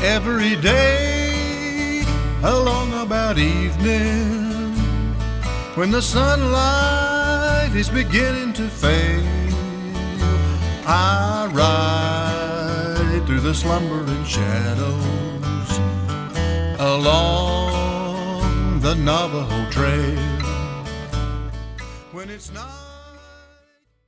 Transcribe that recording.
every day along about evening, when the sunlight is beginning to fade, I ride through the slumbering shadows along the Navajo Trail. When it's not